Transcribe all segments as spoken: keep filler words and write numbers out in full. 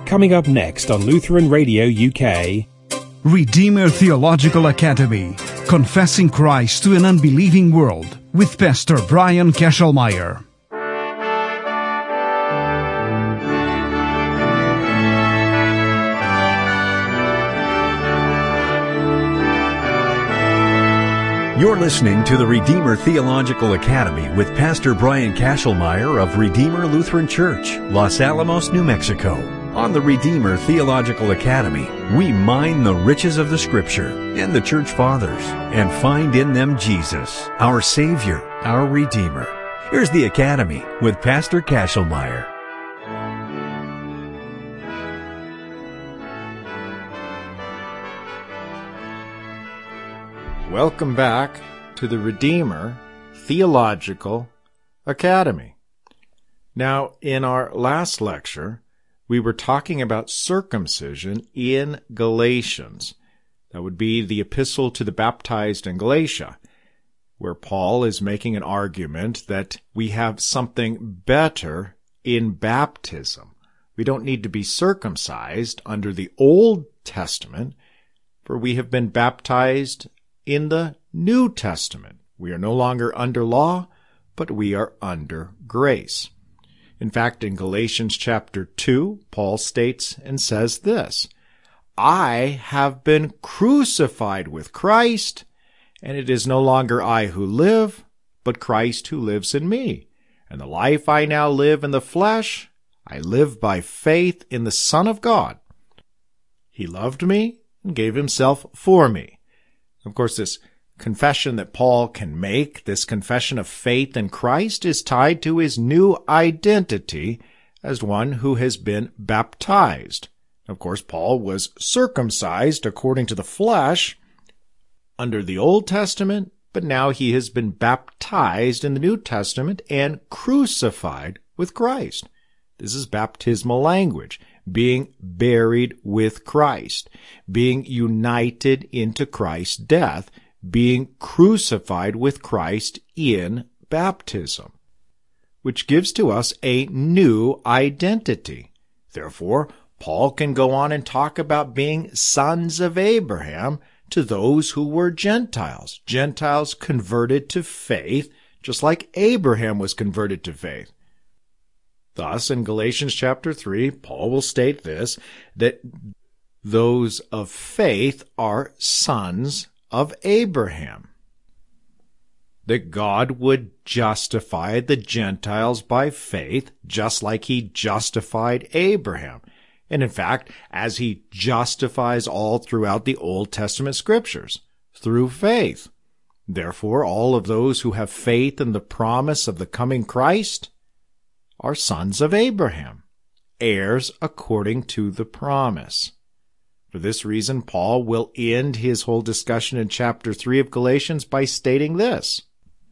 Coming up next on Lutheran Radio U K. Redeemer Theological Academy, Confessing Christ to an Unbelieving World, with Pastor Brian Kesselmeyer. You're listening to the Redeemer Theological Academy with Pastor Brian Kesselmeyer of Redeemer Lutheran Church, Los Alamos, New Mexico. On the Redeemer Theological Academy, we mine the riches of the Scripture and the Church Fathers and find in them Jesus, our Savior, our Redeemer. Here's the Academy with Pastor Kesselmeyer. Welcome back to the Redeemer Theological Academy. Now, in our last lecture, we were talking about circumcision in Galatians. That would be the epistle to the baptized in Galatia, where Paul is making an argument that we have something better in baptism. We don't need to be circumcised under the Old Testament, for we have been baptized in the New Testament. We are no longer under law, but we are under grace. In fact, in Galatians chapter two, Paul states and says this, I have been crucified with Christ, and it is no longer I who live, but Christ who lives in me. And the life I now live in the flesh, I live by faith in the Son of God. He loved me and gave himself for me. Of course, this confession that Paul can make, this confession of faith in Christ, is tied to his new identity as one who has been baptized. Of course, Paul was circumcised according to the flesh under the Old Testament, but now he has been baptized in the New Testament and crucified with Christ. This is baptismal language, being buried with Christ, being united into Christ's death, being crucified with Christ in baptism, which gives to us a new identity. Therefore, Paul can go on and talk about being sons of Abraham to those who were Gentiles, Gentiles converted to faith, just like Abraham was converted to faith. Thus, in Galatians chapter three, Paul will state this, that those of faith are sons of Abraham. That God would justify the Gentiles by faith, just like he justified Abraham. And in fact, as he justifies all throughout the Old Testament scriptures, through faith. Therefore, all of those who have faith in the promise of the coming Christ are sons of Abraham, heirs according to the promise. For this reason, Paul will end his whole discussion in chapter three of Galatians by stating this,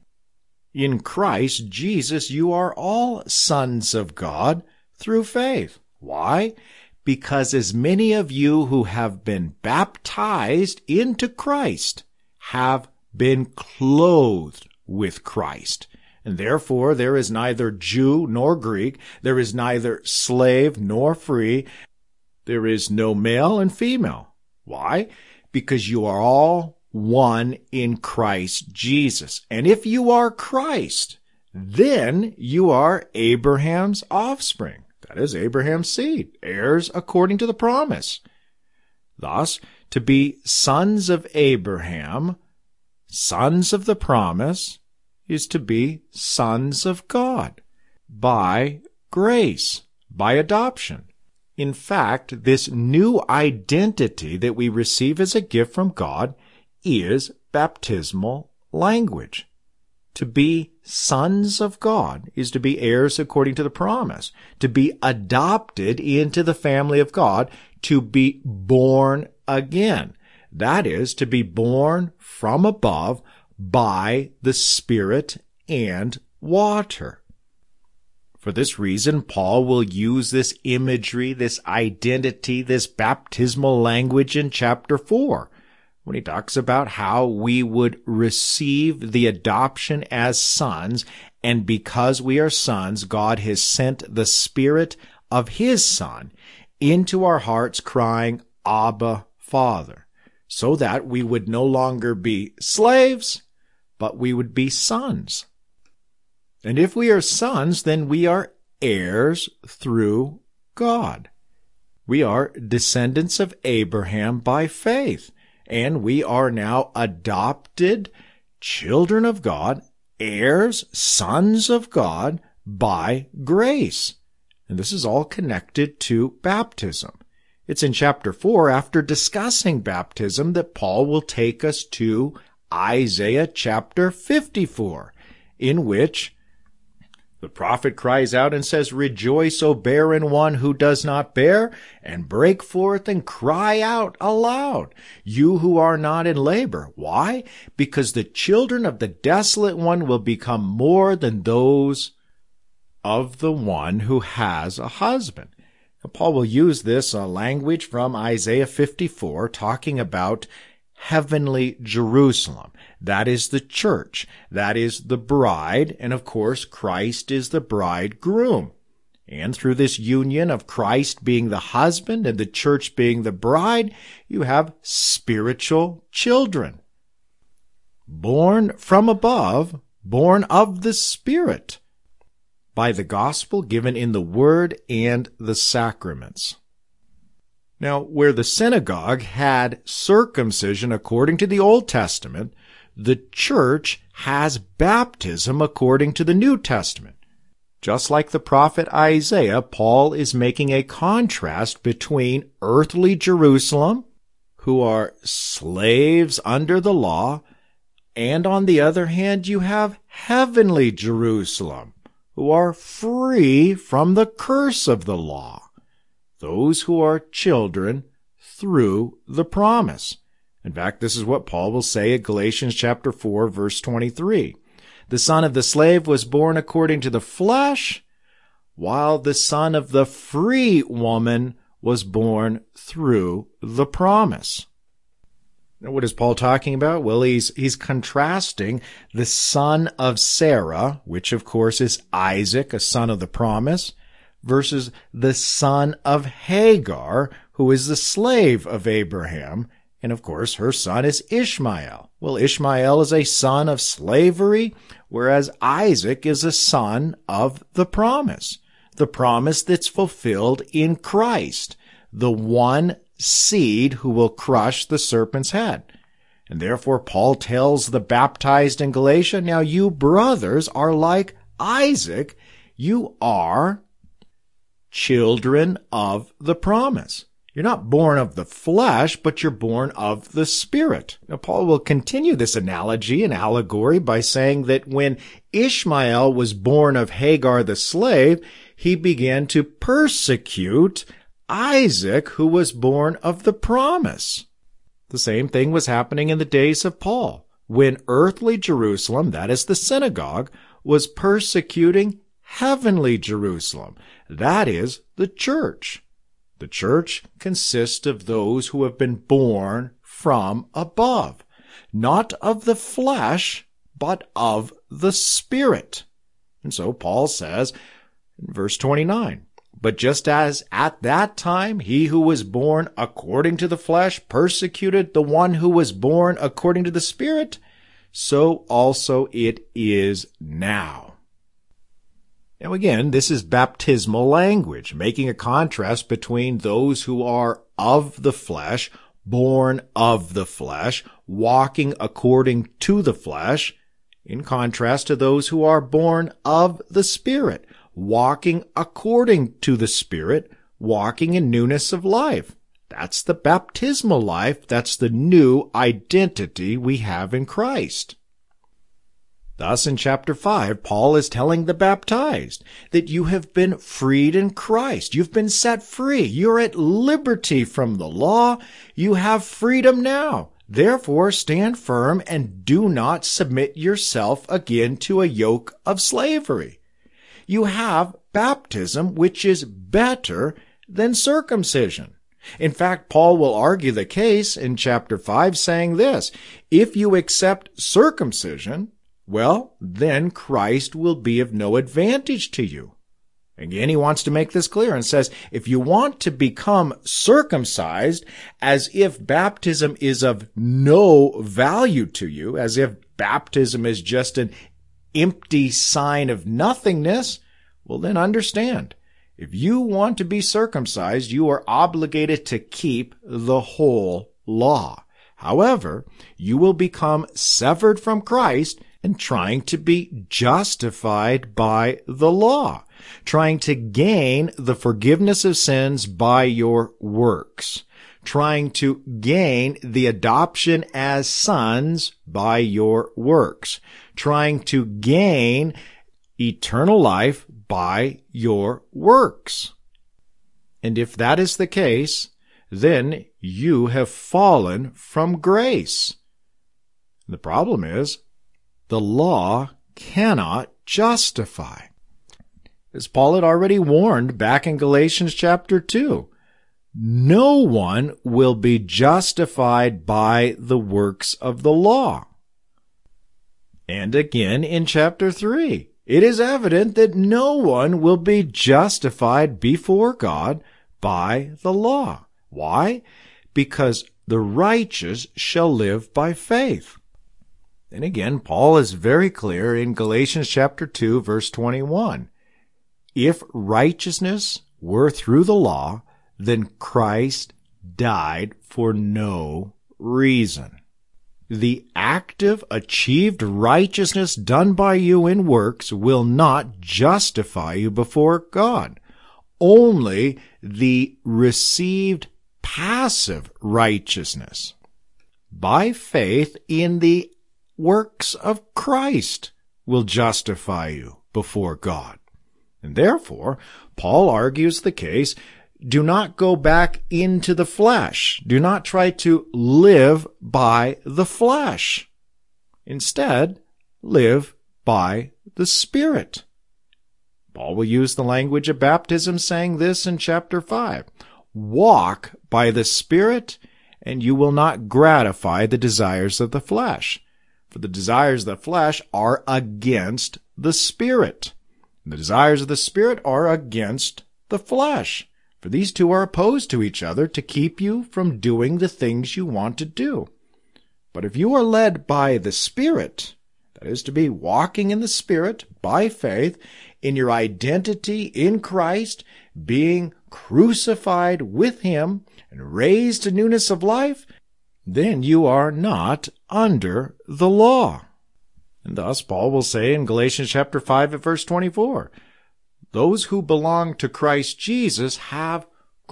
in Christ Jesus you are all sons of God through faith. Why? Because as many of you who have been baptized into Christ have been clothed with Christ. And therefore there is neither Jew nor Greek, there is neither slave nor free, there is no male and female. Why? Because you are all one in Christ Jesus. And if you are Christ, then you are Abraham's offspring. That is Abraham's seed, heirs according to the promise. Thus, to be sons of Abraham, sons of the promise, is to be sons of God by grace, by adoption. In fact, this new identity that we receive as a gift from God is baptismal language. To be sons of God is to be heirs according to the promise, to be adopted into the family of God, to be born again. That is, to be born from above by the Spirit and water. For this reason, Paul will use this imagery, this identity, this baptismal language in chapter four, when he talks about how we would receive the adoption as sons, and because we are sons, God has sent the Spirit of His Son into our hearts, crying, Abba, Father, so that we would no longer be slaves, but we would be sons. And if we are sons, then we are heirs through God. We are descendants of Abraham by faith, and we are now adopted children of God, heirs, sons of God by grace. And this is all connected to baptism. It's in chapter four, after discussing baptism, that Paul will take us to Isaiah chapter fifty-four, in which the prophet cries out and says, Rejoice, O barren one who does not bear, and break forth and cry out aloud, you who are not in labor. Why? Because the children of the desolate one will become more than those of the one who has a husband. Now, Paul will use this uh, language from Isaiah fifty-four, talking about heavenly Jerusalem. That is the church. That is the bride. And of course, Christ is the bridegroom. And through this union of Christ being the husband and the church being the bride, you have spiritual children, born from above, born of the Spirit, by the gospel given in the word and the sacraments. Now, where the synagogue had circumcision according to the Old Testament, the church has baptism according to the New Testament. Just like the prophet Isaiah, Paul is making a contrast between earthly Jerusalem, who are slaves under the law, and on the other hand, you have heavenly Jerusalem, who are free from the curse of the law, those who are children through the promise. In fact, this is what Paul will say in Galatians chapter four, verse twenty-three. The son of the slave was born according to the flesh, while the son of the free woman was born through the promise. Now, what is Paul talking about? Well, he's, he's contrasting the son of Sarah, which of course is Isaac, a son of the promise, versus the son of Hagar, who is the slave of Abraham. And of course, her son is Ishmael. Well, Ishmael is a son of slavery, whereas Isaac is a son of the promise, the promise that's fulfilled in Christ, the one seed who will crush the serpent's head. And therefore, Paul tells the baptized in Galatia, now you brothers are like Isaac. You are children of the promise. You're not born of the flesh, but you're born of the Spirit. Now, Paul will continue this analogy and allegory by saying that when Ishmael was born of Hagar the slave, he began to persecute Isaac, who was born of the promise. The same thing was happening in the days of Paul, when earthly Jerusalem, that is the synagogue, was persecuting heavenly Jerusalem, that is the church. The church consists of those who have been born from above, not of the flesh, but of the Spirit. And so Paul says in verse twenty-nine, but just as at that time he who was born according to the flesh persecuted the one who was born according to the Spirit, so also it is now. Now again, this is baptismal language, making a contrast between those who are of the flesh, born of the flesh, walking according to the flesh, in contrast to those who are born of the Spirit, walking according to the Spirit, walking in newness of life. That's the baptismal life. That's the new identity we have in Christ. Thus, in chapter five, Paul is telling the baptized that you have been freed in Christ. You've been set free. You're at liberty from the law. You have freedom now. Therefore, stand firm and do not submit yourself again to a yoke of slavery. You have baptism, which is better than circumcision. In fact, Paul will argue the case in chapter five, saying this, if you accept circumcision, well, then Christ will be of no advantage to you. Again, he wants to make this clear and says, if you want to become circumcised as if baptism is of no value to you, as if baptism is just an empty sign of nothingness, well then understand, if you want to be circumcised, you are obligated to keep the whole law. However, you will become severed from Christ and trying to be justified by the law, trying to gain the forgiveness of sins by your works, trying to gain the adoption as sons by your works, trying to gain eternal life by your works. And if that is the case, then you have fallen from grace. The problem is, the law cannot justify. As Paul had already warned back in Galatians chapter two, no one will be justified by the works of the law. And again in chapter three, it is evident that no one will be justified before God by the law. Why? Because the righteous shall live by faith. And again, Paul is very clear in Galatians chapter two, verse twenty-one. If righteousness were through the law, then Christ died for no reason. The active, achieved righteousness done by you in works will not justify you before God. Only the received passive righteousness by faith in the works of Christ will justify you before God. And therefore, Paul argues the case, do not go back into the flesh. Do not try to live by the flesh. Instead, live by the Spirit. Paul will use the language of baptism saying this in chapter five. Walk by the Spirit, and you will not gratify the desires of the flesh. For the desires of the flesh are against the Spirit. And the desires of the Spirit are against the flesh. For these two are opposed to each other to keep you from doing the things you want to do. But if you are led by the Spirit, that is to be walking in the Spirit by faith, in your identity in Christ, being crucified with Him and raised to newness of life, then you are not under the law. And thus Paul will say in Galatians chapter five at verse twenty-four, those who belong to Christ Jesus have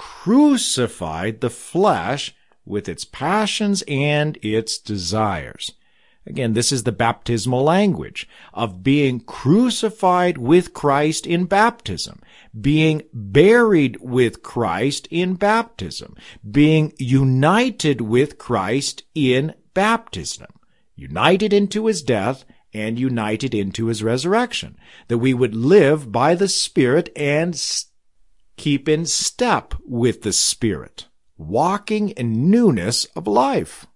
crucified the flesh with its passions and its desires. Again, this is the baptismal language of being crucified with Christ in baptism, being buried with Christ in baptism, being united with Christ in baptism, united into His death and united into His resurrection, that we would live by the Spirit and keep in step with the Spirit, walking in newness of life.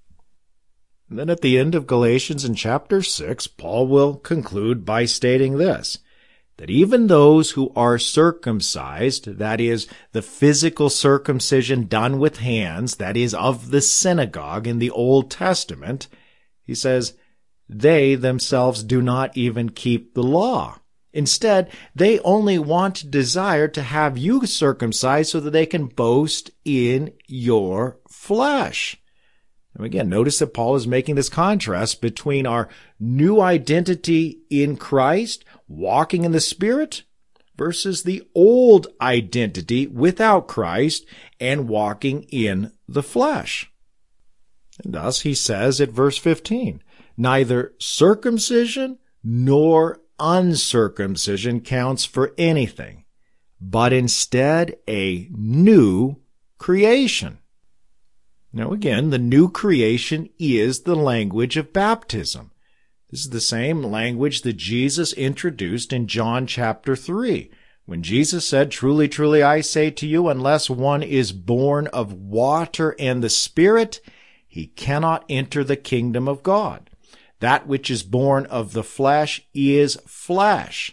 And then at the end of Galatians in chapter six, Paul will conclude by stating this, that even those who are circumcised, that is, the physical circumcision done with hands, that is, of the synagogue in the Old Testament, he says, they themselves do not even keep the law. Instead, they only want, desire to have you circumcised so that they can boast in your flesh. And again, notice that Paul is making this contrast between our new identity in Christ, walking in the Spirit, versus the old identity without Christ and walking in the flesh. And thus he says at verse fifteen, neither circumcision nor uncircumcision counts for anything, but instead a new creation. Now again, the new creation is the language of baptism. This is the same language that Jesus introduced in John chapter three, when Jesus said, truly, truly, I say to you, unless one is born of water and the Spirit, he cannot enter the kingdom of God. That which is born of the flesh is flesh,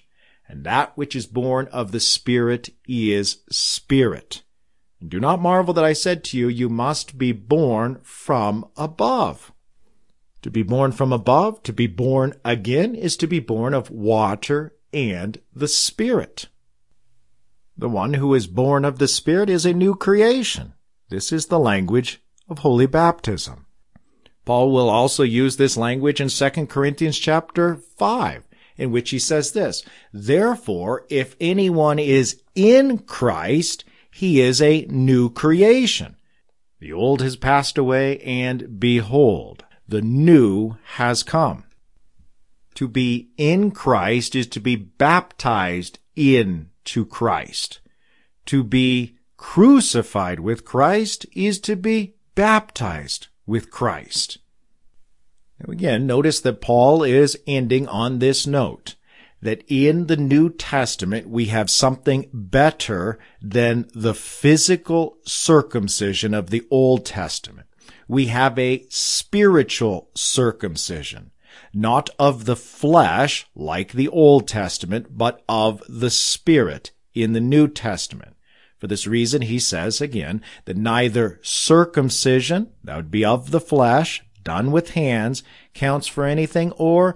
and that which is born of the Spirit is spirit. And do not marvel that I said to you, you must be born from above. To be born from above, to be born again, is to be born of water and the Spirit. The one who is born of the Spirit is a new creation. This is the language of holy baptism. Paul will also use this language in Second Corinthians chapter five, in which he says this, therefore, if anyone is in Christ, he is a new creation. The old has passed away, and behold, the new has come. To be in Christ is to be baptized into Christ. To be crucified with Christ is to be baptized with Christ. Now again, notice that Paul is ending on this note, that in the New Testament we have something better than the physical circumcision of the Old Testament. We have a spiritual circumcision, not of the flesh like the Old Testament, but of the Spirit in the New Testament. For this reason, he says again that neither circumcision, that would be of the flesh, done with hands, counts for anything, or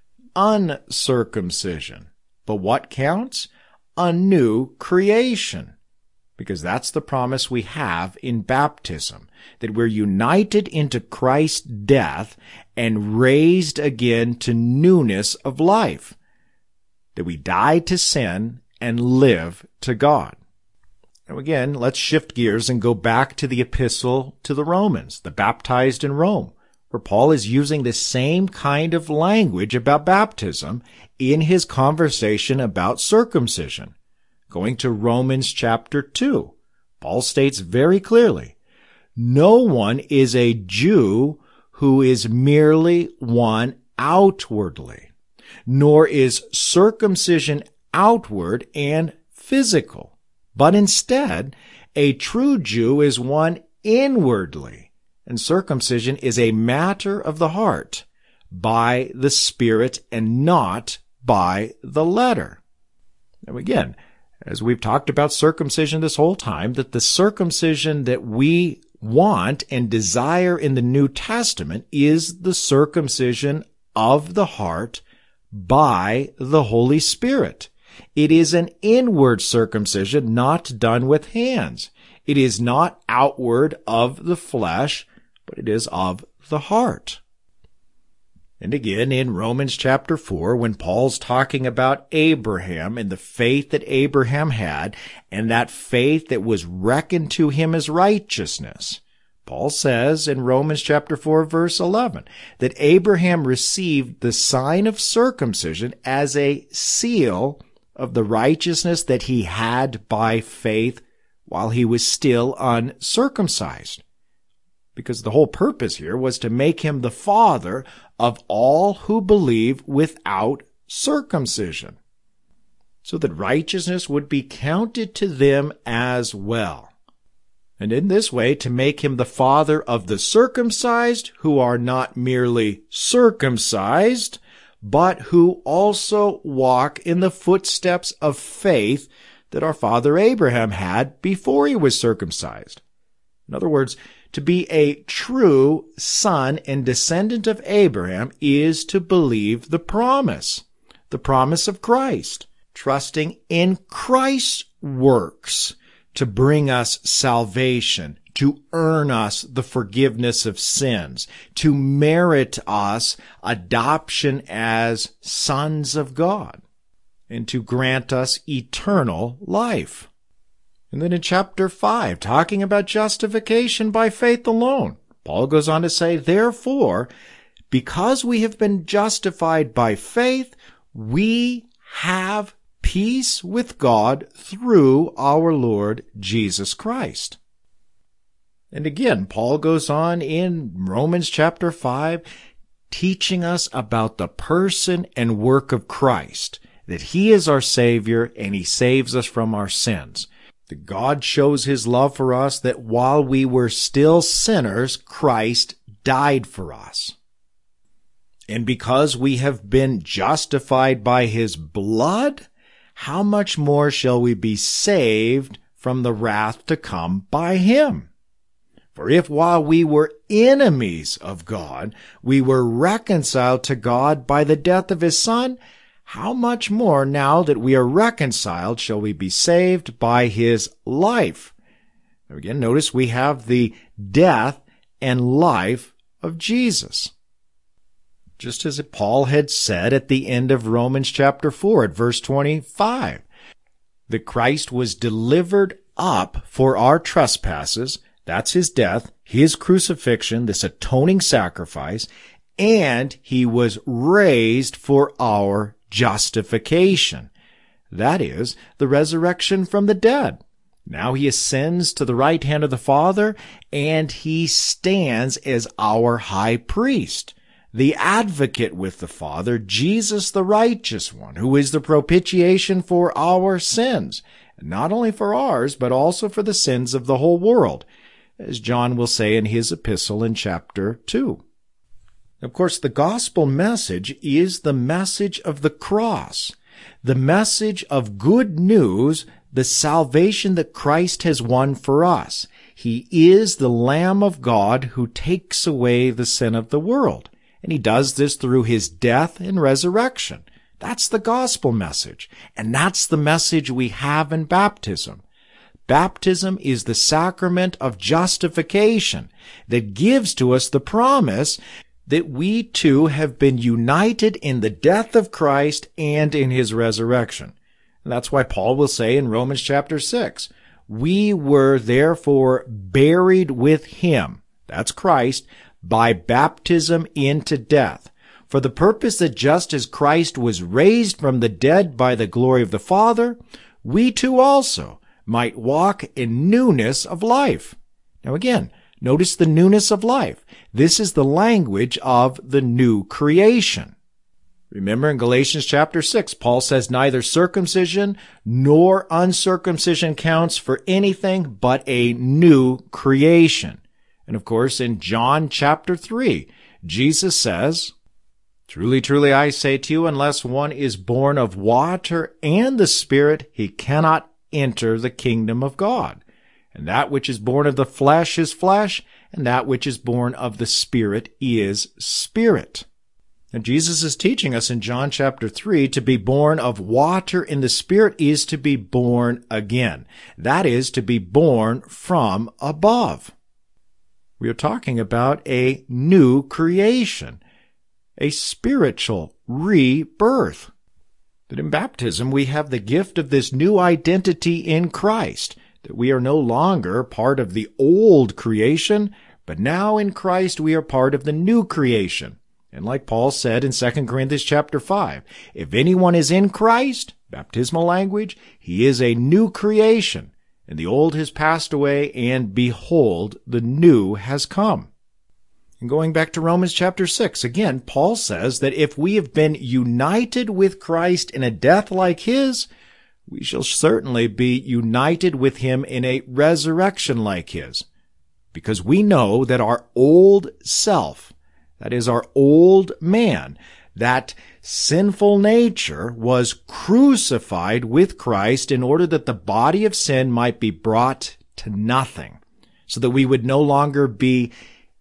uncircumcision. But what counts? A new creation. Because that's the promise we have in baptism, that we're united into Christ's death and raised again to newness of life, that we die to sin and live to God. Now again, let's shift gears and go back to the epistle to the Romans, the baptized in Rome, where Paul is using the same kind of language about baptism in his conversation about circumcision. Going to Romans chapter two, Paul states very clearly, no one is a Jew who is merely one outwardly, nor is circumcision outward and physical. But instead, a true Jew is one inwardly, and circumcision is a matter of the heart, by the Spirit and not by the letter. Now again, as we've talked about circumcision this whole time, that the circumcision that we want and desire in the New Testament is the circumcision of the heart by the Holy Spirit. It is an inward circumcision, not done with hands. It is not outward of the flesh, but it is of the heart. And again, in Romans chapter four, when Paul's talking about Abraham and the faith that Abraham had, and that faith that was reckoned to him as righteousness, Paul says in Romans chapter four, verse eleven, that Abraham received the sign of circumcision as a seal of the righteousness that he had by faith while he was still uncircumcised. Because the whole purpose here was to make him the father of all who believe without circumcision, so that righteousness would be counted to them as well. And in this way, to make him the father of the circumcised, who are not merely circumcised, but who also walk in the footsteps of faith that our father Abraham had before he was circumcised. In other words, to be a true son and descendant of Abraham is to believe the promise, the promise of Christ, trusting in Christ's works to bring us salvation, to earn us the forgiveness of sins, to merit us adoption as sons of God, and to grant us eternal life. And then in chapter five, talking about justification by faith alone, Paul goes on to say, therefore, because we have been justified by faith, we have peace with God through our Lord Jesus Christ. And again, Paul goes on in Romans chapter five, teaching us about the person and work of Christ, that he is our Savior and he saves us from our sins. That God shows his love for us, that while we were still sinners, Christ died for us. And because we have been justified by his blood, how much more shall we be saved from the wrath to come by him? For if while we were enemies of God, we were reconciled to God by the death of his Son, how much more now that we are reconciled shall we be saved by his life? Again, notice we have the death and life of Jesus. Just as Paul had said at the end of Romans chapter four at verse twenty-five, that Christ was delivered up for our trespasses, that's his death, his crucifixion, this atoning sacrifice, and he was raised for our justification. That is, the resurrection from the dead. Now he ascends to the right hand of the Father, and he stands as our high priest, the advocate with the Father, Jesus the righteous one, who is the propitiation for our sins, not only for ours, but also for the sins of the whole world, as John will say in his epistle in chapter two. Of course, the gospel message is the message of the cross, the message of good news, the salvation that Christ has won for us. He is the Lamb of God who takes away the sin of the world. And he does this through his death and resurrection. That's the gospel message. And that's the message we have in baptism. Baptism is the sacrament of justification that gives to us the promise that we too have been united in the death of Christ and in his resurrection. And that's why Paul will say in Romans chapter six, we were therefore buried with him, that's Christ, by baptism into death, for the purpose that just as Christ was raised from the dead by the glory of the Father, we too also might walk in newness of life. Now again, notice the newness of life. This is the language of the new creation. Remember in Galatians chapter six, Paul says neither circumcision nor uncircumcision counts for anything but a new creation. And of course, in John chapter three, Jesus says, truly, truly, I say to you, unless one is born of water and the Spirit, he cannot enter the kingdom of God. And that which is born of the flesh is flesh, and that which is born of the Spirit is spirit. And Jesus is teaching us in John chapter three to be born of water in the Spirit is to be born again. That is to be born from above. We are talking about a new creation, a spiritual rebirth. That in baptism we have the gift of this new identity in Christ, that we are no longer part of the old creation, but now in Christ we are part of the new creation. And like Paul said in Second Corinthians chapter five, if anyone is in Christ, baptismal language, he is a new creation. And the old has passed away, and behold, the new has come. And going back to Romans chapter six, again, Paul says that if we have been united with Christ in a death like his, we shall certainly be united with him in a resurrection like his. Because we know that our old self, that is our old man, that sinful nature was crucified with Christ in order that the body of sin might be brought to nothing, so that we would no longer be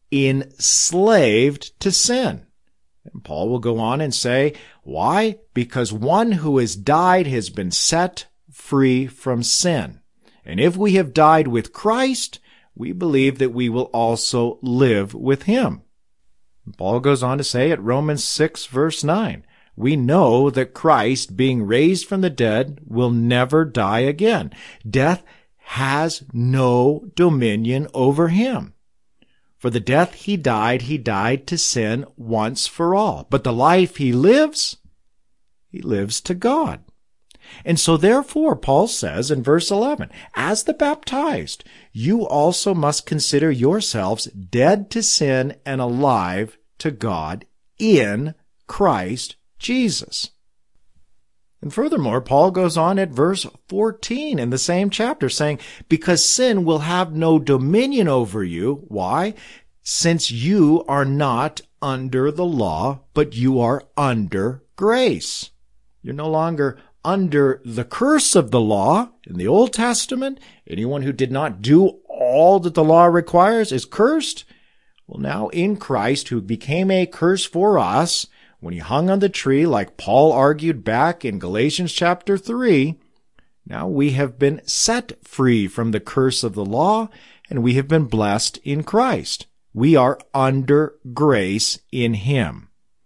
enslaved to sin. And Paul will go on and say, why? Because one who has died has been set free from sin. And if we have died with Christ, we believe that we will also live with him. Paul goes on to say at Romans six verse nine, we know that Christ, being raised from the dead, will never die again. Death has no dominion over him. For the death he died, he died to sin once for all. But the life he lives, he lives to God. And so therefore, Paul says in verse eleven, as the baptized, you also must consider yourselves dead to sin and alive to God in Christ Jesus. And furthermore, Paul goes on at verse fourteen in the same chapter saying, because sin will have no dominion over you. Why? Since you are not under the law, but you are under grace. You're no longer under the curse of the law in the Old Testament. Anyone who did not do all that the law requires is cursed. Well, now in Christ, who became a curse for us, when he hung on the tree, like Paul argued back in Galatians chapter three, now we have been set free from the curse of the law, and we have been blessed in Christ. We are under grace in him.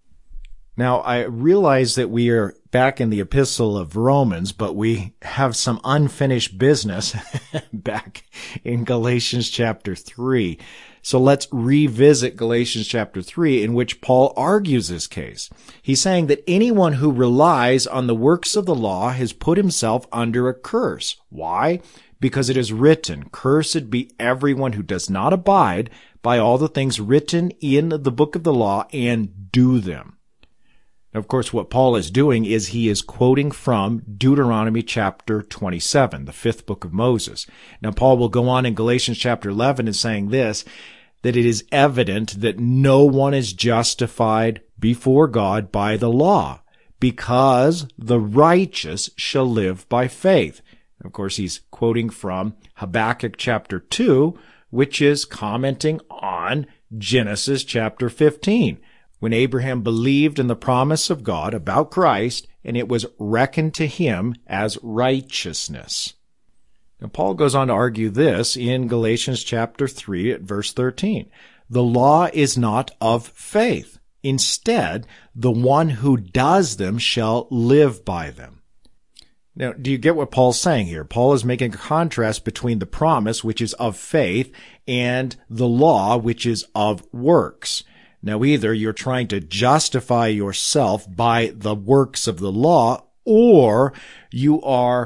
Now, I realize that we are back in the epistle of Romans, but we have some unfinished business back in Galatians chapter three. So let's revisit Galatians chapter three, in which Paul argues this case. He's saying that anyone who relies on the works of the law has put himself under a curse. Why? Because it is written, "Cursed be everyone who does not abide by all the things written in the book of the law and do them." Of course, what Paul is doing is he is quoting from Deuteronomy chapter twenty-seven, the fifth book of Moses. Now, Paul will go on in Galatians chapter eleven and saying this, that it is evident that no one is justified before God by the law, because the righteous shall live by faith. Of course, he's quoting from Habakkuk chapter two, which is commenting on Genesis chapter fifteen. When Abraham believed in the promise of God about Christ, and it was reckoned to him as righteousness. Now, Paul goes on to argue this in Galatians chapter three at verse thirteen. The law is not of faith. Instead, the one who does them shall live by them. Now, do you get what Paul's saying here? Paul is making a contrast between the promise, which is of faith, and the law, which is of works. Now, either you're trying to justify yourself by the works of the law, or you are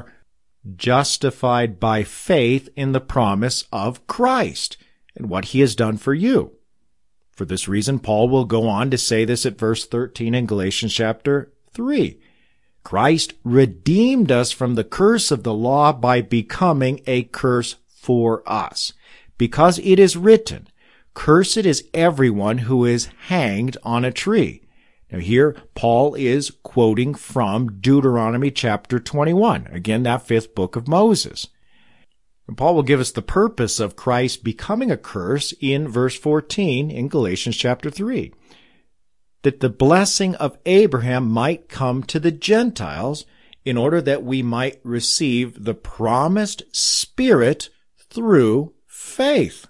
justified by faith in the promise of Christ and what he has done for you. For this reason, Paul will go on to say this at verse thirteen in Galatians chapter three. Christ redeemed us from the curse of the law by becoming a curse for us, because it is written, "Cursed is everyone who is hanged on a tree." Now here, Paul is quoting from Deuteronomy chapter twenty-one, again, that fifth book of Moses. And Paul will give us the purpose of Christ becoming a curse in verse fourteen in Galatians chapter three. That the blessing of Abraham might come to the Gentiles in order that we might receive the promised Spirit through faith.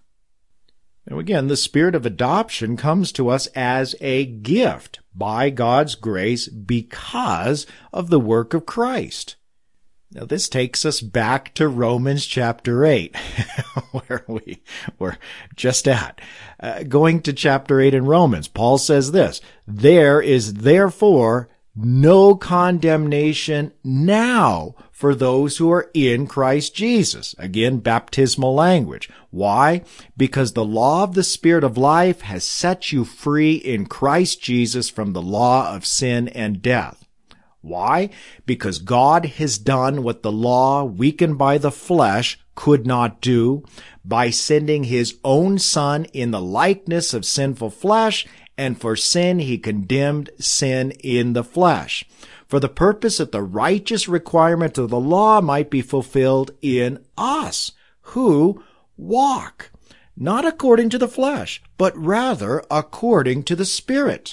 Now again, the spirit of adoption comes to us as a gift by God's grace because of the work of Christ. Now this takes us back to Romans chapter eight, where we were just at. Uh, going to chapter eight in Romans, Paul says this, "There is therefore no condemnation now for those who are in Christ Jesus." Again, baptismal language. Why? Because the law of the Spirit of life has set you free in Christ Jesus from the law of sin and death. Why? Because God has done what the law, weakened by the flesh, could not do by sending his own Son in the likeness of sinful flesh, and for sin he condemned sin in the flesh, for the purpose that the righteous requirement of the law might be fulfilled in us, who walk, not according to the flesh, but rather according to the Spirit.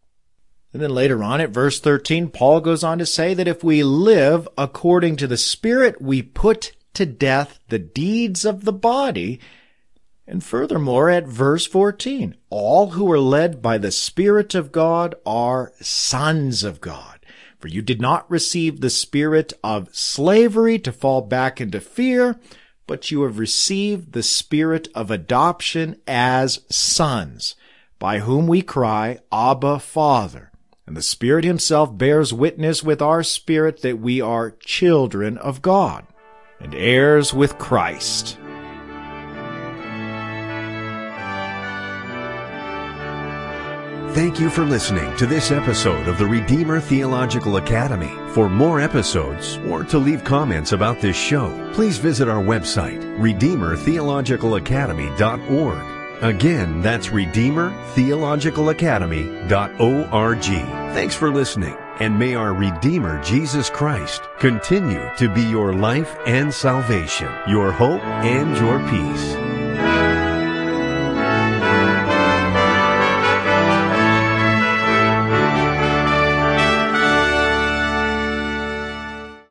And then later on at verse thirteen, Paul goes on to say that if we live according to the Spirit, we put to death the deeds of the body. And furthermore, at verse fourteen, all who are led by the Spirit of God are sons of God. For you did not receive the spirit of slavery to fall back into fear, but you have received the spirit of adoption as sons, by whom we cry, Abba, Father. And the Spirit himself bears witness with our spirit that we are children of God, and heirs with Christ. Thank you for listening to this episode of the Redeemer Theological Academy. For more episodes or to leave comments about this show, please visit our website, redeemer theological academy dot org. Again, that's redeemer theological academy dot org. Thanks for listening, And may our Redeemer, Jesus Christ, continue to be your life and salvation, your hope and your peace.